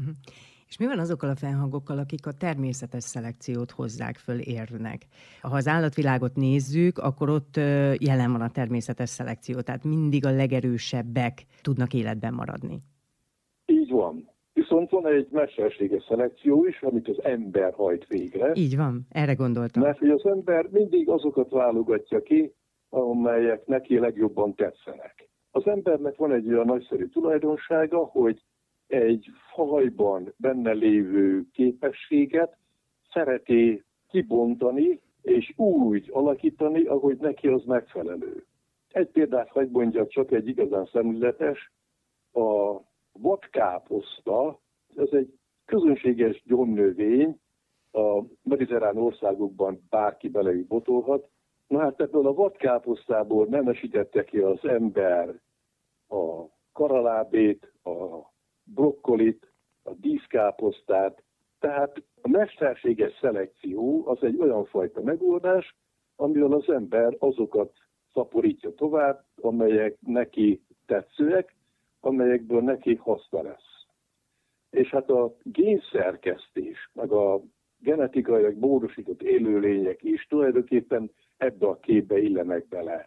És mi van azokkal a fennhangokkal, akik a természetes szelekciót hozzák föl érvnek? Ha az állatvilágot nézzük, akkor ott jelen van a természetes szelekció, tehát mindig a legerősebbek tudnak életben maradni. Így van. Viszont van egy mesterséges szelekció is, amit az ember hajt végre. Így van, erre gondoltam. Mert hogy az ember mindig azokat válogatja ki, amelyek neki legjobban tetszenek. Az embernek van egy olyan nagyszerű tulajdonsága, hogy egy fajban benne lévő képességet szereti kibontani és úgy alakítani, ahogy neki az megfelelő. Egy példát hagy mondjak, csak egy igazán szemléletes, a vadkáposzta, ez egy közönséges gyomnövény, a mediterrán országokban bárki bele botolhat. Na hát ebből a vadkáposztából nemesítette ki az ember a karalábét, a brokkolit, a díszkáposztát. Tehát a mesterséges szelekció az egy olyan fajta megoldás, amivel az ember azokat szaporítja tovább, amelyek neki tetszőek, amelyekből neki haszna lesz. És hát a génszerkesztés, meg a genetikailag módosított élőlények is tulajdonképpen ebbe a képbe illenek bele.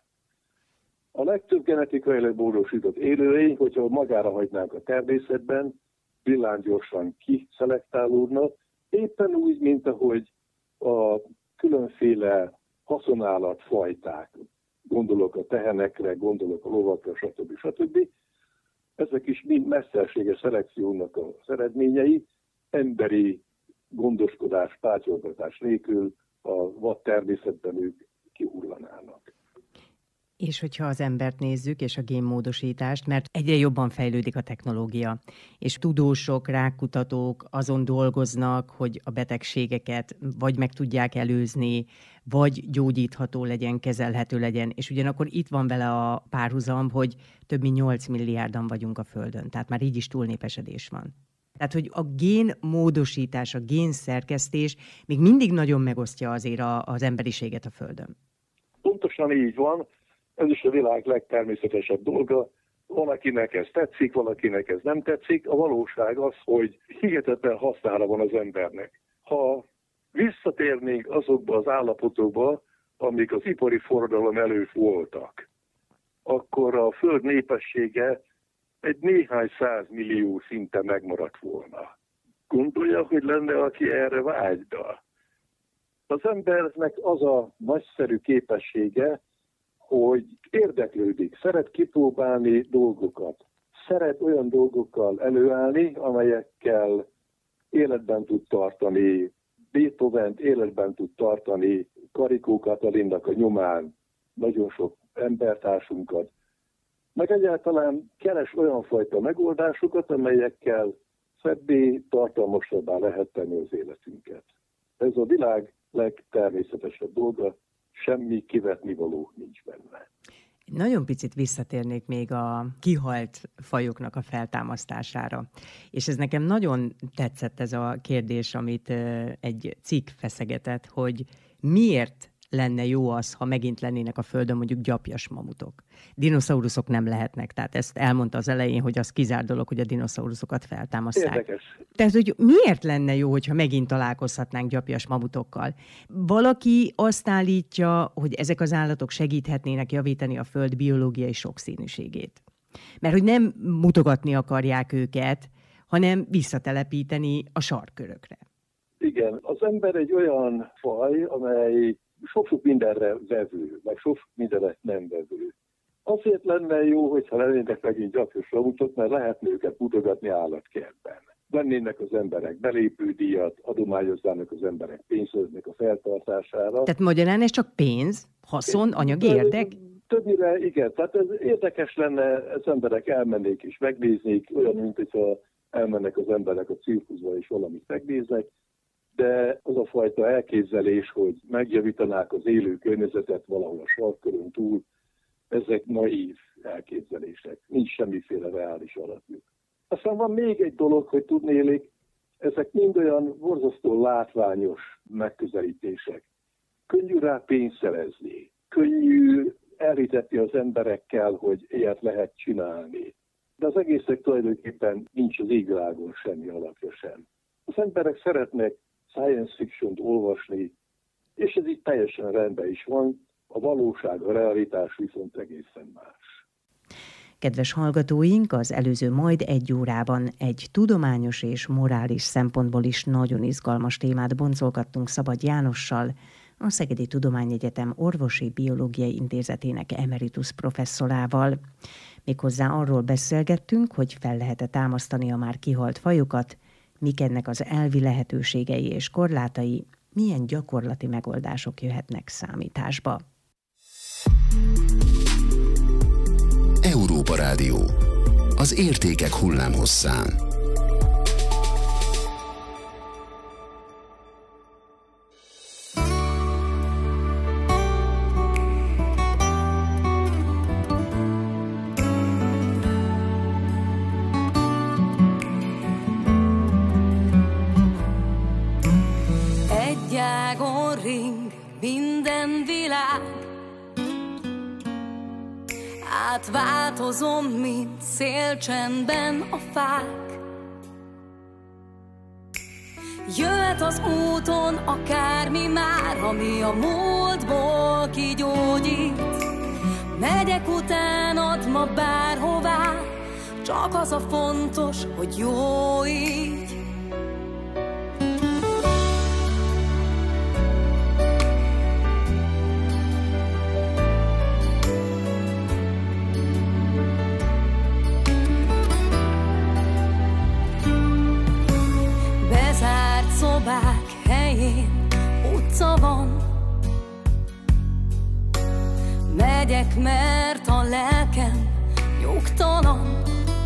A legtöbb genetikailag módosított élőlény, hogyha magára hagynánk a természetben, villámgyorsan kiszelektálódna, éppen úgy, mint ahogy a különféle haszonállatfajták, gondolok a tehenekre, gondolok a lovakra, stb. Ezek is mind mesterséges szelekciónak az eredményei, emberi gondoskodás, pátyolgatás nélkül a vad természetben ők kihullanának. És hogyha az embert nézzük, és a génmódosítást, mert egyre jobban fejlődik a technológia, és tudósok, rákkutatók azon dolgoznak, hogy a betegségeket vagy meg tudják előzni, vagy gyógyítható legyen, kezelhető legyen, és ugyanakkor itt van vele a párhuzam, hogy több mint 8 milliárdan vagyunk a Földön, tehát már így is túlnépesedés van. Tehát, hogy a génmódosítás, a génszerkesztés még mindig nagyon megosztja azért az emberiséget a Földön. Pontosan így van, ez is a világ legtermészetesebb dolga. Van, akinek ez tetszik, van, akinek ez nem tetszik. A valóság az, hogy hihetetlen hasznára van az embernek. Ha visszatérnénk azokba az állapotokba, amik az ipari forradalom előtt voltak, akkor a Föld népessége egy néhány 100 millió szinte megmaradt volna. Gondolja, hogy lenne, aki erre vágyna? Az embernek az a nagyszerű képessége, hogy érdeklődik, szeret kipróbálni dolgokat, szeret olyan dolgokkal előállni, amelyekkel életben tud tartani, Beethovent életben tud tartani, Karikó Katalinnak a nyomán nagyon sok embertársunkat, meg egyáltalán keres olyan fajta megoldásokat, amelyekkel szebbé, tartalmasabbá lehet tenni az életünket. Ez a világ legtermészetesebb dolga, semmi kivetnivaló nincs benne. Nagyon picit visszatérnék még a kihalt fajoknak a feltámasztására. És ez nekem nagyon tetszett ez a kérdés, amit egy cikk feszegetett, hogy miért lenne jó az, ha megint lennének a Földön mondjuk gyapjas mamutok. Dinoszauruszok nem lehetnek, tehát ezt elmondta az elején, hogy az kizárt dolog, hogy a dinoszauruszokat feltámasztják. Érdekes. Tehát, hogy miért lenne jó, hogyha megint találkozhatnánk gyapjas mamutokkal? Valaki azt állítja, hogy ezek az állatok segíthetnének javítani a Föld biológiai sokszínűségét. Mert hogy nem mutogatni akarják őket, hanem visszatelepíteni a sarkkörökre. Igen, az ember egy olyan faj, amely sok-sok mindenre vevő, meg sok mindenre nem vevő. Azért lenne jó, hogyha lennének megint gyapjas mamutok, mert lehetne őket mutogatni állatkertben. Vennének az emberek belépődíjat, adományoznának az emberek pénznek a feltartására. Tehát magyarán ez csak pénz, haszon, anyagi érdek? Többnyire igen, tehát ez érdekes lenne, az emberek elmennék és megnéznék, olyan, mint hogyha elmennek az emberek a cirkuszba és valamit megnéznek, de az a fajta elképzelés, hogy megjavítanák az élő környezetet valahol a sarkkörön túl, ezek naív elképzelések, nincs semmiféle reális alapjuk. Aztán van még egy dolog, hogy tudnélik, ezek mind olyan borzasztó látványos megközelítések. Könnyű rá pénzt szerezni, könnyű elhitetni az emberekkel, hogy ilyet lehet csinálni. De az egészek tulajdonképpen nincs az égvilágon semmi alapja sem. Az emberek szeretnek science fiction-t olvasni, és ez így teljesen rendben is van, a valóság, a realitás viszont egészen más. Kedves hallgatóink, az előző majd egy órában egy tudományos és morális szempontból is nagyon izgalmas témát boncolgattunk Szabad Jánossal, a Szegedi Tudományegyetem Orvosi Biológiai Intézetének emeritus professzorával. Méghozzá arról beszélgettünk, hogy fel lehet-e támasztani a már kihalt fajokat, mik ennek az elvi lehetőségei és korlátai, milyen gyakorlati megoldások jöhetnek számításba. Európa Rádió. Az értékek hullámhosszán. Egy ágon ring minden világ, átváltozom, mint szélcsendben a fák. Jöhet az úton akármi már, ami a múltból kigyógyít. Megyek utánad ma bárhová, csak az a fontos, hogy jó így. Szobák helyén utca van, megyek, mert a lelkem nyugtalan.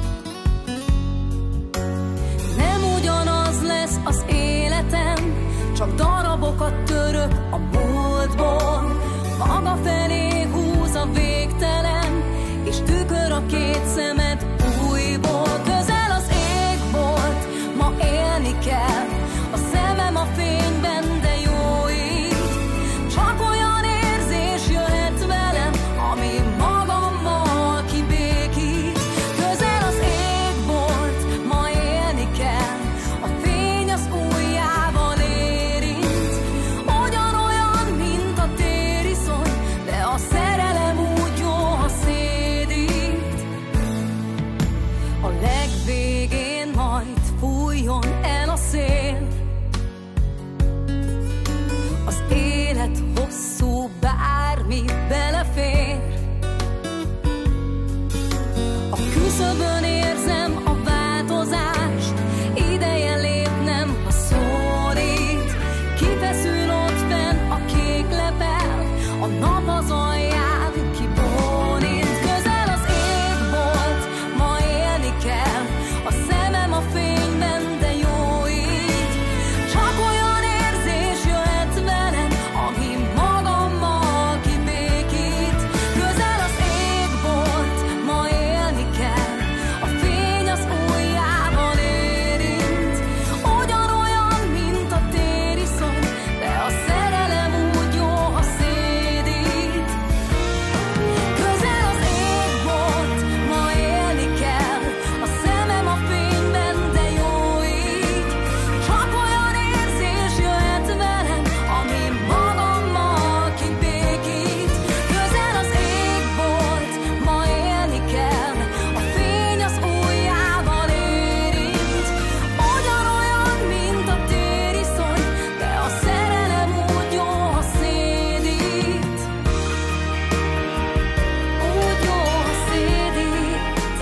Nem ugyanaz lesz az életem, csak darabokat török a múltból. Maga felé húz a végtelen, és tükör a két szemed újból. Közel az ég volt, ma élni kell, a szemem a fényben, de jó így. Csak olyan érzés jöhet velem, ami magammal kibékít. Közel az ég volt, ma élni kell, a fény az ujjával érint. Ugyanolyan, mint a tériszony, de a szerelem úgy jó, ha szédít. A legvégén majd fújjon el a szél. Az élet hosszú, bármi belefér. A küszöbön érzem a változást, ideje lépnem, ha szólít. Kifeszül ott fenn a kék lepel, a nap az alján kibónít. Közel az ég volt, ma élni kell, a szemem a fényben, de jó így. Csak olyan érzés jöhet velem, ami magammal kibékít. Közel az ég volt, ma élni kell, a fény az ujjával érint. Ugyanolyan, mint a tériszony, de a szerelem úgy jó, ha szédít. Közel az ég volt, ma élni kell, a szemem a fényben, de jó így. Csak olyan érzés jöhet velem, ami magammal kibékít. Közel az ég volt, ma élni kell, a fény az ujjával érint. Ugyanolyan, mint a tériszony, de a szerelem úgy jó, ha szédít. Úgy jó, ha szédít.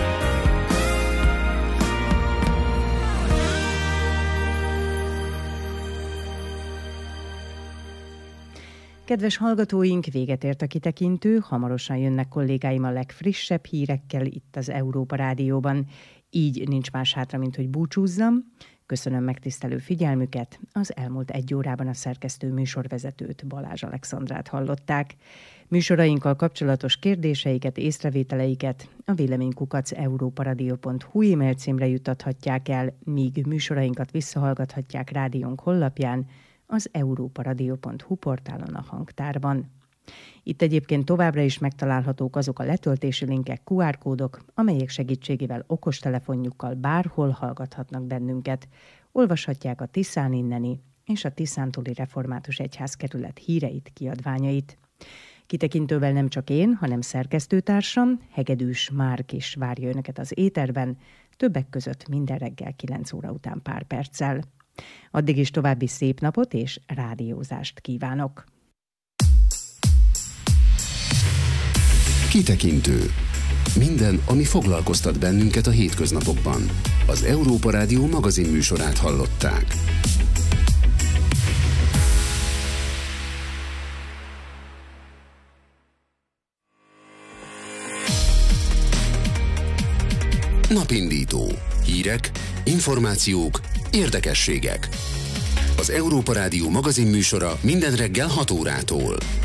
Kedves hallgatóink, véget ért a kitekintő, hamarosan jönnek kollégáim a legfrissebb hírekkel itt az Európa Rádióban. Így nincs más hátra, mint hogy búcsúzzam. Köszönöm megtisztelő figyelmüket. Az elmúlt 1 órában a szerkesztő műsorvezetőt, Balázs Alexandrát hallották. Műsorainkkal kapcsolatos kérdéseiket, észrevételeiket a véleménykukac@europaradio.hu e-mail címre juttathatják el, míg műsorainkat visszahallgathatják rádiónk honlapján, az europaradio.hu portálon a hangtárban. Itt egyébként továbbra is megtalálhatók azok a letöltési linkek, QR kódok, amelyek segítségével okostelefonjukkal bárhol hallgathatnak bennünket. Olvashatják a Tiszán inneni és a Tiszántúli Református Egyházkerület híreit, kiadványait. Kitekintővel nem csak én, hanem szerkesztőtársam, Hegedűs Márk is várja önöket az éterben, többek között minden reggel 9 óra után pár perccel. Addig is további szép napot és rádiózást kívánok! Kitekintő. Minden, ami foglalkoztat bennünket a hétköznapokban. Az Európa Rádió magazin műsorát hallották. Napindító. Hírek, információk, érdekességek. Az Európa Rádió magazin műsora minden reggel 6 órától.